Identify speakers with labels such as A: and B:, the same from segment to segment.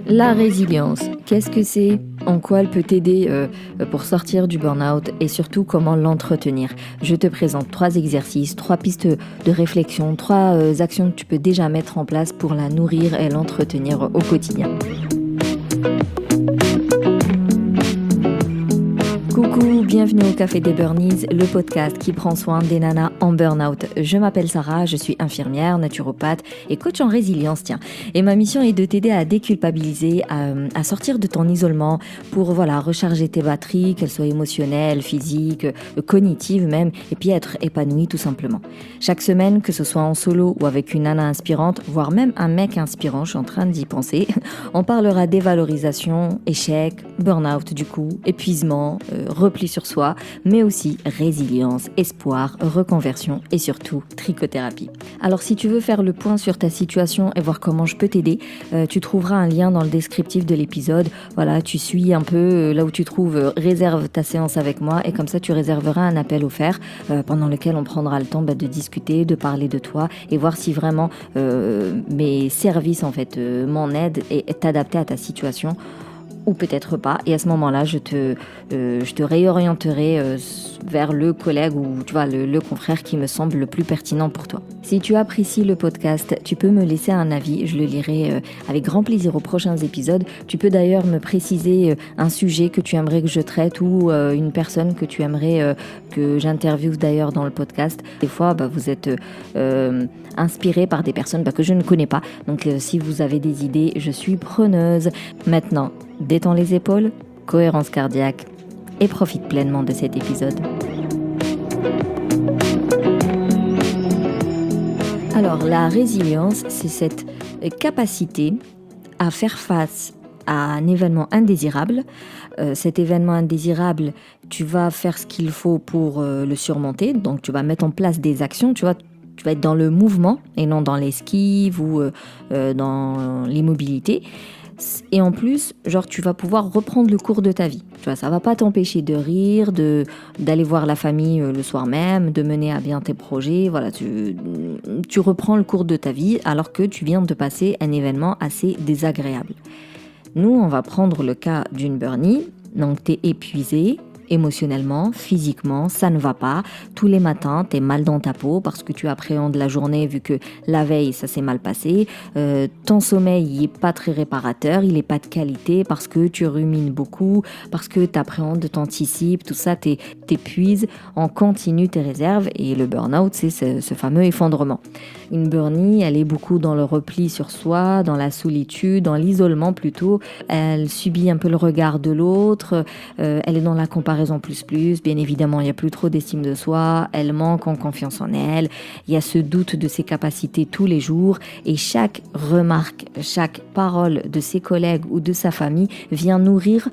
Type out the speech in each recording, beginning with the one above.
A: La résilience, qu'est-ce que c'est ? En quoi elle peut t'aider pour sortir du burn-out et surtout comment l'entretenir ? Je te présente 3 exercices, 3 pistes de réflexion, 3 actions que tu peux déjà mettre en place pour la nourrir et l'entretenir au quotidien. Coucou, bienvenue au Café des Burnies, le podcast qui prend soin des nanas en burn-out. Je m'appelle Sarah, je suis infirmière, naturopathe et coach en résilience, Et ma mission est de t'aider à déculpabiliser, à sortir de ton isolement pour recharger tes batteries, qu'elles soient émotionnelles, physiques, cognitives même, et puis être épanouie tout simplement. Chaque semaine, que ce soit en solo ou avec une nana inspirante, voire même un mec inspirant, je suis en train d'y penser, on parlera dévalorisation, échec, burn-out du coup, épuisement, repli sur soi, mais aussi résilience, espoir, reconversion et surtout trichothérapie. Alors si tu veux faire le point sur ta situation et voir comment je peux t'aider, tu trouveras un lien dans le descriptif de l'épisode. Voilà, tu suis un peu là où tu trouves, réserve ta séance avec moi et comme ça tu réserveras un appel offert pendant lequel on prendra le temps de discuter, de parler de toi et voir si vraiment mes services m'en aident et t'adapter à ta situation. Ou peut-être pas, et à ce moment-là, je te réorienterai vers le collègue ou le confrère qui me semble le plus pertinent pour toi. Si tu apprécies le podcast, tu peux me laisser un avis, je le lirai avec grand plaisir aux prochains épisodes. Tu peux d'ailleurs me préciser un sujet que tu aimerais que je traite ou une personne que tu aimerais que j'interviewe d'ailleurs dans le podcast. Des fois, vous êtes inspiré par des personnes que je ne connais pas, donc si vous avez des idées, je suis preneuse. Maintenant, détends les épaules, cohérence cardiaque et profite pleinement de cet épisode. Alors, la résilience, c'est cette capacité à faire face à un événement indésirable. Cet événement indésirable, tu vas faire ce qu'il faut pour le surmonter. Donc, tu vas mettre en place des actions, tu vas être dans le mouvement et non dans l'esquive ou dans l'immobilité. Et en plus, tu vas pouvoir reprendre le cours de ta vie. Ça va pas t'empêcher de rire, d'aller voir la famille le soir même, de mener à bien tes projets. Voilà, tu reprends le cours de ta vie alors que tu viens de passer un événement assez désagréable. Nous, on va prendre le cas d'une burnie. Donc, t'es épuisé émotionnellement, physiquement, ça ne va pas. Tous les matins, t'es mal dans ta peau parce que tu appréhendes la journée vu que la veille, ça s'est mal passé. Ton sommeil, il n'est pas très réparateur, il n'est pas de qualité parce que tu rumines beaucoup, parce que t'appréhendes, t'anticipes, tout ça, t'épuises, on continue tes réserves et le burn-out, c'est ce fameux effondrement. Une burnie, elle est beaucoup dans le repli sur soi, dans la solitude, dans l'isolement plutôt. Elle subit un peu le regard de l'autre, elle est dans la comparaison plus. Bien évidemment, il n'y a plus trop d'estime de soi, elle manque en confiance en elle, il y a ce doute de ses capacités tous les jours et chaque remarque, chaque parole de ses collègues ou de sa famille vient nourrir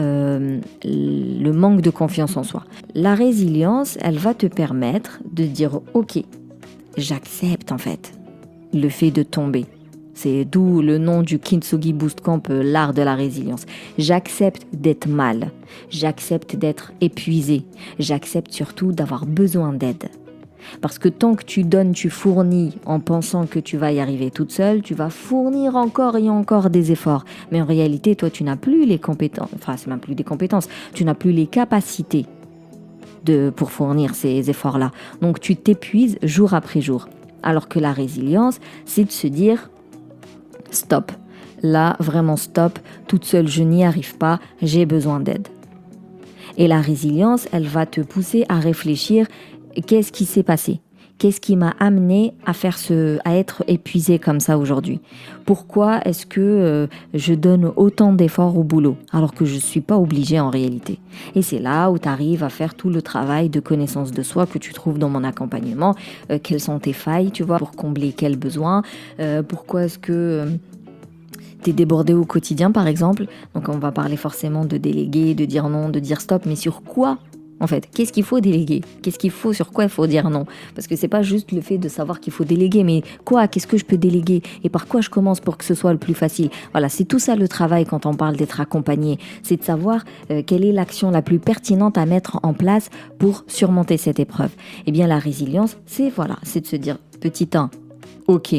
A: le manque de confiance en soi. La résilience, elle va te permettre de dire « Ok, j'accepte le fait de tomber ». C'est d'où le nom du Kintsugi Boost Camp, l'art de la résilience. J'accepte d'être mal, j'accepte d'être épuisé, j'accepte surtout d'avoir besoin d'aide. Parce que tant que tu donnes, tu fournis en pensant que tu vas y arriver toute seule, tu vas fournir encore et encore des efforts. Mais en réalité, toi, tu n'as plus les compétences, c'est même plus des compétences, tu n'as plus les capacités pour fournir ces efforts-là. Donc tu t'épuises jour après jour. Alors que la résilience, c'est de se dire stop, là vraiment stop, toute seule je n'y arrive pas, j'ai besoin d'aide. Et la résilience, elle va te pousser à réfléchir, qu'est-ce qui s'est passé ? Qu'est-ce qui m'a amené à être épuisée comme ça aujourd'hui ? Pourquoi est-ce que je donne autant d'efforts au boulot alors que je ne suis pas obligée en réalité ? Et c'est là où tu arrives à faire tout le travail de connaissance de soi que tu trouves dans mon accompagnement. Quelles sont tes failles, pour combler quels besoins ? Pourquoi est-ce que t'es débordé au quotidien par exemple ? Donc on va parler forcément de déléguer, de dire non, de dire stop, mais sur quoi ? Qu'est-ce qu'il faut déléguer ? Sur quoi il faut dire non ? Parce que c'est pas juste le fait de savoir qu'il faut déléguer, mais quoi ? Qu'est-ce que je peux déléguer ? Et par quoi je commence pour que ce soit le plus facile ? Voilà, c'est tout ça le travail quand on parle d'être accompagné. C'est de savoir quelle est l'action la plus pertinente à mettre en place pour surmonter cette épreuve. Eh bien, la résilience, c'est de se dire, petit 1, ok,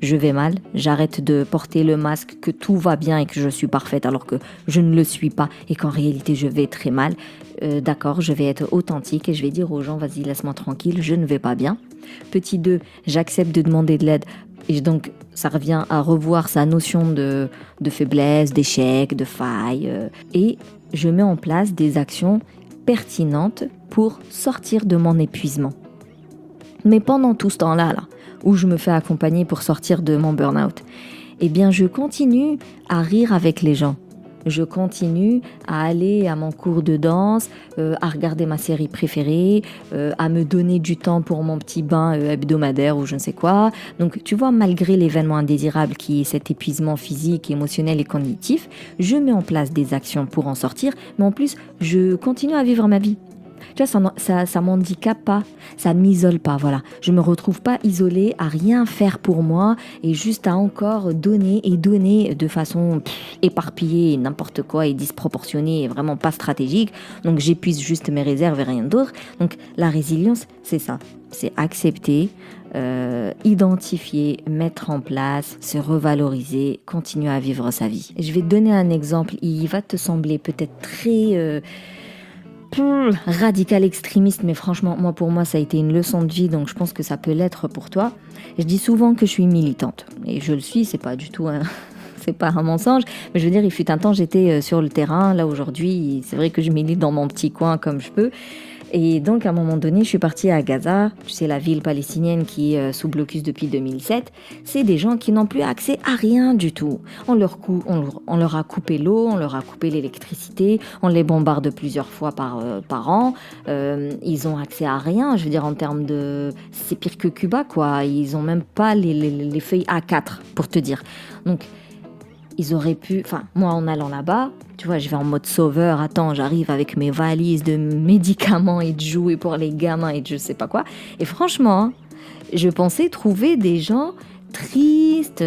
A: je vais mal, j'arrête de porter le masque, que tout va bien et que je suis parfaite alors que je ne le suis pas et qu'en réalité je vais très mal. D'accord, je vais être authentique et je vais dire aux gens, vas-y, laisse-moi tranquille, je ne vais pas bien. Petit 2, j'accepte de demander de l'aide. Et donc, ça revient à revoir sa notion de faiblesse, d'échec, de faille. Et je mets en place des actions pertinentes pour sortir de mon épuisement. Mais pendant tout ce temps-là, où je me fais accompagner pour sortir de mon burn-out, eh bien, je continue à rire avec les gens. Je continue à aller à mon cours de danse, à regarder ma série préférée, à me donner du temps pour mon petit bain hebdomadaire ou je ne sais quoi. Donc, tu vois, malgré l'événement indésirable qui est cet épuisement physique, émotionnel et cognitif, je mets en place des actions pour en sortir, mais en plus, je continue à vivre ma vie. Tu vois, ça m'handicape pas, ça m'isole pas, voilà. Je me retrouve pas isolée à rien faire pour moi et juste à encore donner et donner de façon éparpillée, n'importe quoi et disproportionnée et vraiment pas stratégique. Donc j'épuise juste mes réserves et rien d'autre. Donc la résilience, c'est ça, c'est accepter, identifier, mettre en place, se revaloriser, continuer à vivre sa vie. Je vais te donner un exemple, il va te sembler peut-être très... radical extrémiste, mais franchement, pour moi, ça a été une leçon de vie, donc je pense que ça peut l'être pour toi. Je dis souvent que je suis militante, et je le suis, c'est pas du tout c'est pas un mensonge, mais je veux dire, il fut un temps, j'étais sur le terrain, là aujourd'hui, c'est vrai que je milite dans mon petit coin comme je peux. Et donc, à un moment donné, je suis partie à Gaza. C'est la ville palestinienne qui est sous blocus depuis 2007. C'est des gens qui n'ont plus accès à rien du tout. On leur a coupé l'eau, on leur a coupé l'électricité, on les bombarde plusieurs fois par an. Ils ont accès à rien, je veux dire, en termes de... C'est pire que Cuba, quoi. Ils ont même pas les feuilles A4, pour te dire. Donc, ils auraient pu... Enfin, moi, en allant là-bas... Tu vois, je vais en mode sauveur, attends, j'arrive avec mes valises de médicaments et de jouets pour les gamins et de je sais pas quoi. Et franchement, je pensais trouver des gens tristes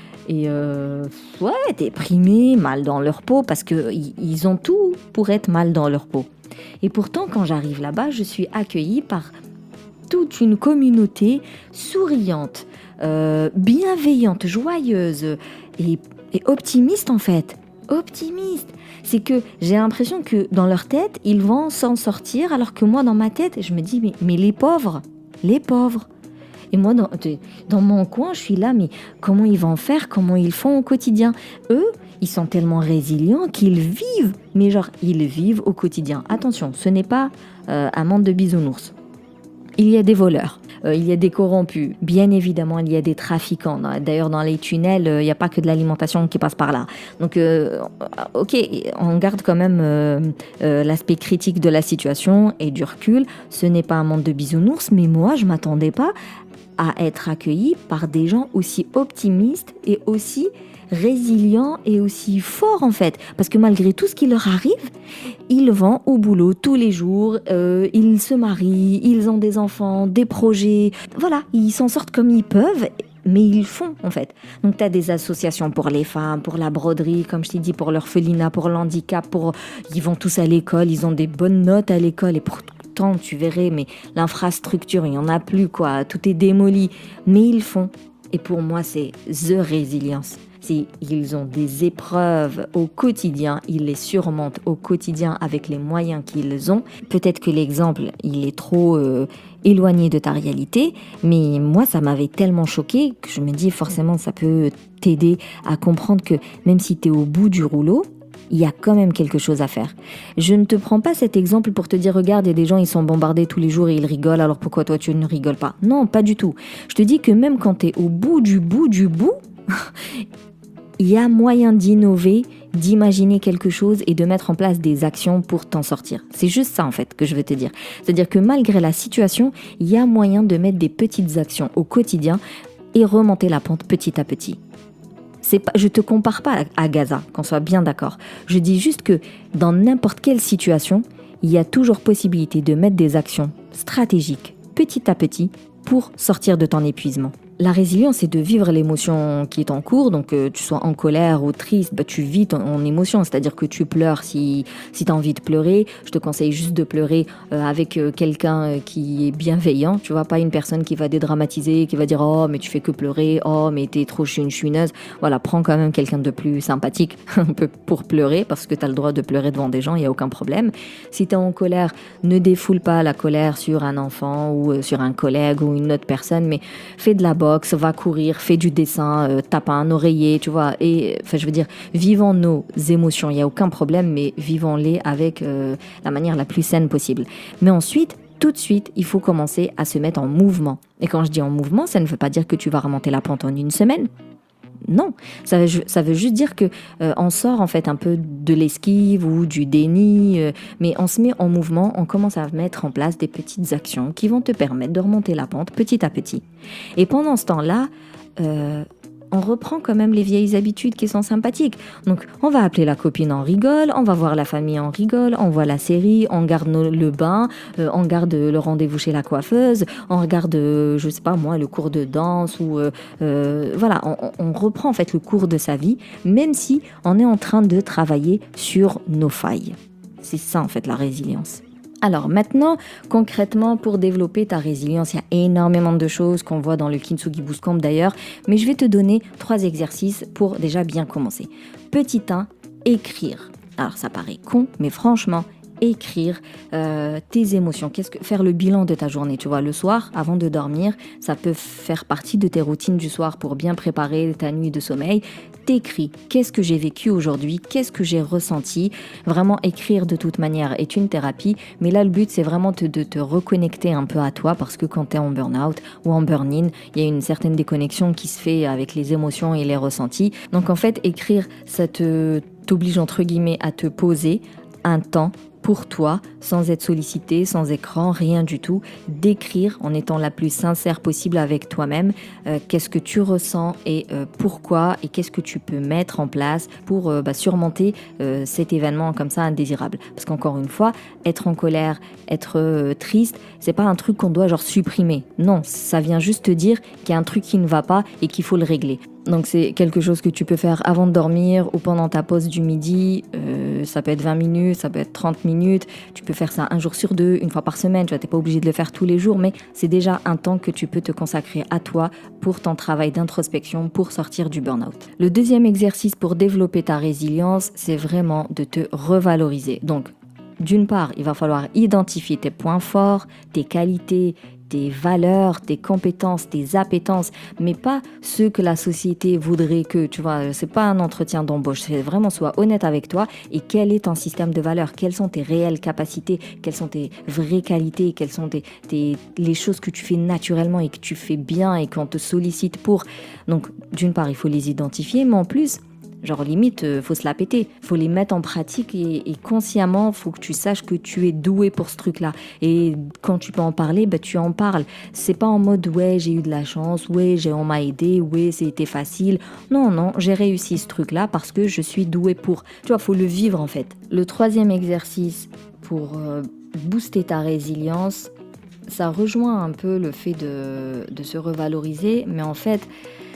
A: déprimés, mal dans leur peau, parce qu'ils ont tout pour être mal dans leur peau. Et pourtant, quand j'arrive là-bas, je suis accueillie par toute une communauté souriante, bienveillante, joyeuse et optimiste en fait. Optimiste. C'est que j'ai l'impression que dans leur tête, ils vont s'en sortir, alors que moi, dans ma tête, je me dis, mais les pauvres. Et moi, dans mon coin, je suis là, mais comment ils vont faire, comment ils font au quotidien? Eux, ils sont tellement résilients qu'ils vivent, mais genre, ils vivent au quotidien. Attention, ce n'est pas un monde de bisounours. Il y a des voleurs, il y a des corrompus, bien évidemment, il y a des trafiquants. D'ailleurs, dans les tunnels, il n'y a pas que de l'alimentation qui passe par là. Donc, ok, on garde quand même l'aspect critique de la situation et du recul. Ce n'est pas un monde de bisounours, mais moi, je ne m'attendais pas à être accueillie par des gens aussi optimistes et aussi résilients et aussi forts en fait, parce que malgré tout ce qui leur arrive, ils vont au boulot tous les jours, ils se marient, ils ont des enfants, des projets, voilà, ils s'en sortent comme ils peuvent, mais ils font en fait. Donc tu as des associations pour les femmes, pour la broderie, comme je t'ai dit, pour l'orphelinat, pour l'handicap, ils vont tous à l'école, ils ont des bonnes notes à l'école et pourtant tu verrais, mais l'infrastructure, il n'y en a plus quoi, tout est démoli, mais ils font. Et pour moi, c'est the résilience. Ils ont des épreuves au quotidien, ils les surmontent au quotidien avec les moyens qu'ils ont. Peut-être que l'exemple, il est trop éloigné de ta réalité, mais moi, ça m'avait tellement choqué que je me dis forcément, ça peut t'aider à comprendre que même si tu es au bout du rouleau, il y a quand même quelque chose à faire. Je ne te prends pas cet exemple pour te dire, regarde, il y a des gens, ils sont bombardés tous les jours et ils rigolent, alors pourquoi toi tu ne rigoles pas? Non, pas du tout. Je te dis que même quand tu es au bout du bout, il y a moyen d'innover, d'imaginer quelque chose et de mettre en place des actions pour t'en sortir. C'est juste ça en fait que je veux te dire. C'est-à-dire que malgré la situation, il y a moyen de mettre des petites actions au quotidien et remonter la pente petit à petit. Je te compare pas à Gaza, qu'on soit bien d'accord. Je dis juste que dans n'importe quelle situation, il y a toujours possibilité de mettre des actions stratégiques petit à petit pour sortir de ton épuisement. La résilience, c'est de vivre l'émotion qui est en cours. Donc, tu sois en colère ou triste, tu vis ton émotion. C'est-à-dire que tu pleures si tu as envie de pleurer. Je te conseille juste de pleurer avec quelqu'un qui est bienveillant. Tu vois, pas une personne qui va dédramatiser, qui va dire « Oh, mais tu fais que pleurer. Oh, mais t'es trop chouineuse. » Voilà, prends quand même quelqu'un de plus sympathique un peu pour pleurer, parce que tu as le droit de pleurer devant des gens, il n'y a aucun problème. Si tu es en colère, ne défoule pas la colère sur un enfant ou sur un collègue ou une autre personne, mais fais de la boxe, va courir, fais du dessin, tape un oreiller, tu vois. Et enfin, je veux dire, vivons nos émotions, il n'y a aucun problème, mais vivons-les avec la manière la plus saine possible. Mais ensuite, tout de suite, il faut commencer à se mettre en mouvement. Et quand je dis en mouvement, ça ne veut pas dire que tu vas remonter la pente en une semaine. Non, ça veut juste dire que on sort en fait un peu de l'esquive ou du déni, mais on se met en mouvement, on commence à mettre en place des petites actions qui vont te permettre de remonter la pente petit à petit. Et pendant ce temps-là, on reprend quand même les vieilles habitudes qui sont sympathiques. Donc, on va appeler la copine, on rigole, on va voir la famille, on rigole, on voit la série, on garde le bain, on garde le rendez-vous chez la coiffeuse, on regarde, je sais pas moi, le cours de danse ou voilà, on reprend en fait le cours de sa vie, même si on est en train de travailler sur nos failles. C'est ça en fait la résilience. Alors maintenant, concrètement, pour développer ta résilience, il y a énormément de choses qu'on voit dans le Kintsugi Boost Camp d'ailleurs, mais je vais te donner 3 exercices pour déjà bien commencer. Petit 1, écrire. Alors ça paraît con, mais franchement, écrire tes émotions, faire le bilan de ta journée, tu vois, le soir avant de dormir, ça peut faire partie de tes routines du soir pour bien préparer ta nuit de sommeil. T'écris, qu'est-ce que j'ai vécu aujourd'hui, qu'est-ce que j'ai ressenti. Vraiment, écrire de toute manière est une thérapie, mais là le but c'est vraiment de te reconnecter un peu à toi, parce que quand t'es en burn-out ou en burn-in, il y a une certaine déconnexion qui se fait avec les émotions et les ressentis. Donc en fait, écrire, ça t'oblige entre guillemets à te poser un temps pour toi, sans être sollicité, sans écran, rien du tout, d'écrire en étant la plus sincère possible avec toi-même, qu'est-ce que tu ressens et pourquoi, et qu'est-ce que tu peux mettre en place pour surmonter cet événement comme ça indésirable. Parce qu'encore une fois, être en colère, être triste, c'est pas un truc qu'on doit genre supprimer. Non, ça vient juste te dire qu'il y a un truc qui ne va pas et qu'il faut le régler. Donc c'est quelque chose que tu peux faire avant de dormir ou pendant ta pause du midi. Ça peut être 20 minutes, ça peut être 30 minutes. Tu peux faire ça un jour sur 2, une fois par semaine. Tu n'es pas obligé de le faire tous les jours, mais c'est déjà un temps que tu peux te consacrer à toi pour ton travail d'introspection, pour sortir du burn-out. Le deuxième exercice pour développer ta résilience, c'est vraiment de te revaloriser. Donc, d'une part, il va falloir identifier tes points forts, tes qualités, tes valeurs, tes compétences, tes appétences, mais pas ceux que la société voudrait que, tu vois, c'est pas un entretien d'embauche, c'est vraiment sois honnête avec toi et quel est ton système de valeurs, quelles sont tes réelles capacités, quelles sont tes vraies qualités, quelles sont les choses que tu fais naturellement et que tu fais bien et qu'on te sollicite pour. Donc, d'une part, il faut les identifier, mais en plus, genre limite, faut se la péter, faut les mettre en pratique et consciemment, faut que tu saches que tu es doué pour ce truc-là. Et quand tu peux en parler, tu en parles. C'est pas en mode ouais j'ai eu de la chance, ouais on m'a aidé, ouais c'était facile. Non, j'ai réussi ce truc-là parce que je suis doué pour. Tu vois, faut le vivre en fait. Le troisième exercice pour booster ta résilience, ça rejoint un peu le fait de se revaloriser, mais en fait,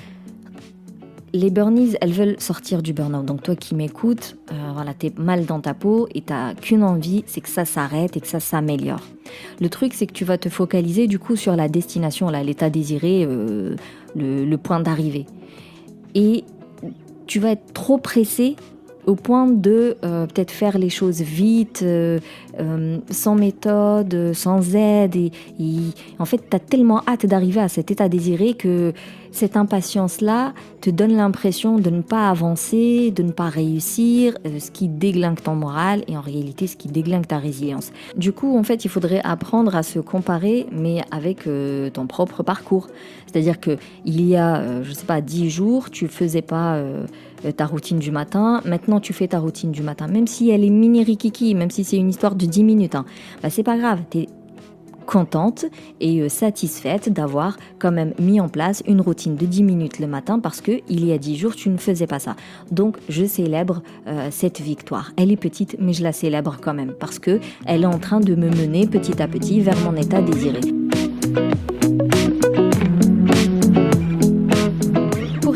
A: les burnies, elles veulent sortir du burn-out. Donc toi qui m'écoutes, voilà, t'es mal dans ta peau et t'as qu'une envie, c'est que ça s'arrête et que ça s'améliore. Le truc, c'est que tu vas te focaliser du coup sur la destination, là, l'état désiré, le point d'arrivée. Et tu vas être trop pressé au point de peut-être faire les choses vite, sans méthode, sans aide. Et en fait, tu as tellement hâte d'arriver à cet état désiré que cette impatience-là te donne l'impression de ne pas avancer, de ne pas réussir, ce qui déglingue ton moral et en réalité, ce qui déglingue ta résilience. Du coup, en fait, il faudrait apprendre à se comparer, mais avec ton propre parcours. C'est-à-dire qu'il y a, 10 jours, tu faisais pas ta routine du matin. Maintenant, tu fais ta routine du matin. Même si elle est mini rikiki, même si c'est une histoire de 10 minutes, c'est pas grave. T'es contente et satisfaite d'avoir quand même mis en place une routine de 10 minutes le matin parce que il y a 10 jours, tu ne faisais pas ça. Donc, je célèbre cette victoire. Elle est petite, mais je la célèbre quand même parce que elle est en train de me mener petit à petit vers mon état désiré.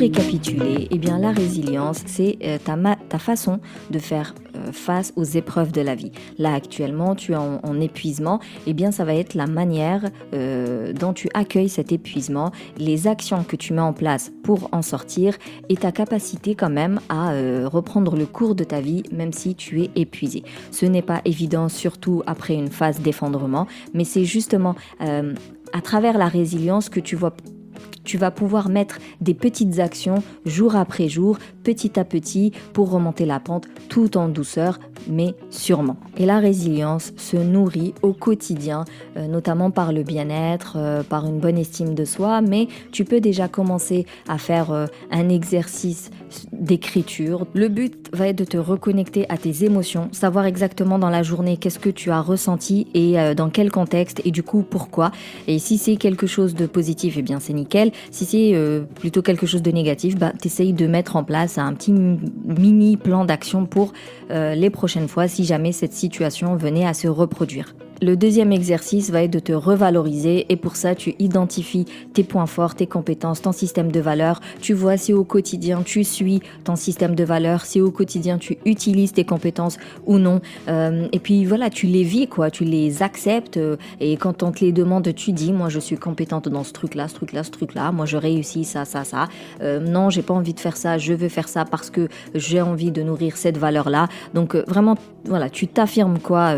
A: récapituler, eh bien, la résilience, c'est ta façon de faire face aux épreuves de la vie. Là, actuellement, tu es en épuisement, eh bien, ça va être la manière dont tu accueilles cet épuisement, les actions que tu mets en place pour en sortir et ta capacité quand même à reprendre le cours de ta vie, même si tu es épuisé. Ce n'est pas évident, surtout après une phase d'effondrement, mais c'est justement à travers la résilience que tu vas pouvoir mettre des petites actions jour après jour, petit à petit, pour remonter la pente, tout en douceur, mais sûrement. Et la résilience se nourrit au quotidien, notamment par le bien-être, par une bonne estime de soi, mais tu peux déjà commencer à faire un exercice d'écriture. Le but va être de te reconnecter à tes émotions, savoir exactement dans la journée qu'est-ce que tu as ressenti et dans quel contexte et du coup pourquoi. Et si c'est quelque chose de positif, eh bien c'est nickel. Si c'est plutôt quelque chose de négatif, t'essayes de mettre en place un petit mini plan d'action pour les prochaines fois si jamais cette situation venait à se reproduire. Le deuxième exercice va être de te revaloriser et pour ça, tu identifies tes points forts, tes compétences, ton système de valeurs. Tu vois si au quotidien, tu suis ton système de valeurs, si au quotidien, tu utilises tes compétences ou non. Et puis voilà, tu les vis, quoi, tu les acceptes et quand on te les demande, tu dis, moi je suis compétente dans ce truc-là, moi je réussis ça. Non, j'ai pas envie de faire ça, je veux faire ça parce que j'ai envie de nourrir cette valeur-là. Donc vraiment, voilà, tu t'affirmes quoi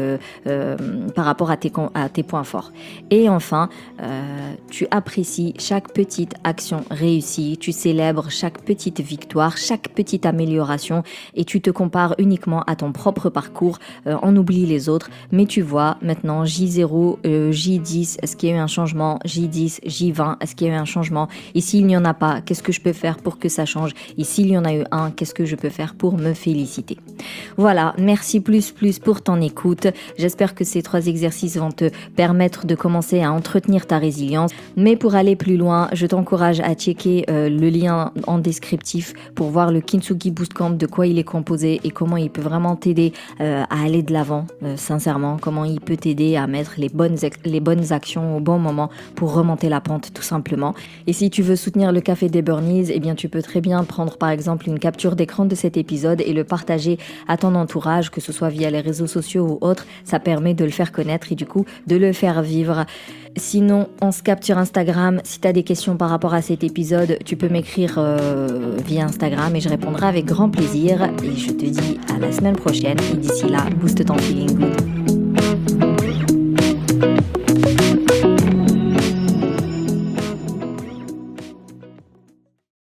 A: par rapport à tes points forts. Et enfin, tu apprécies chaque petite action réussie, tu célèbres chaque petite victoire, chaque petite amélioration et tu te compares uniquement à ton propre parcours, on oublie les autres, mais tu vois maintenant J0, J10, est-ce qu'il y a eu un changement, J10, J20, est-ce qu'il y a eu un changement et s'il n'y en a pas, qu'est-ce que je peux faire pour que ça change et s'il y en a eu un, qu'est-ce que je peux faire pour me féliciter. Voilà, merci plus pour ton écoute, j'espère que ces 3 exercices vont te permettre de commencer à entretenir ta résilience. Mais pour aller plus loin, je t'encourage à checker le lien en descriptif pour voir le Kintsugi Boost Camp, de quoi il est composé et comment il peut vraiment t'aider à aller de l'avant, sincèrement, comment il peut t'aider à mettre les bonnes actions au bon moment pour remonter la pente tout simplement. Et si tu veux soutenir le Café des Burnies, eh bien tu peux très bien prendre par exemple une capture d'écran de cet épisode et le partager à ton entourage, que ce soit via les réseaux sociaux ou autres, ça permet de le faire connaître et du coup de le faire vivre. Sinon, on se capte sur Instagram. Si tu as des questions par rapport à cet épisode, tu peux m'écrire via Instagram et je répondrai avec grand plaisir. Et je te dis à la semaine prochaine. Et d'ici là, booste ton feeling good.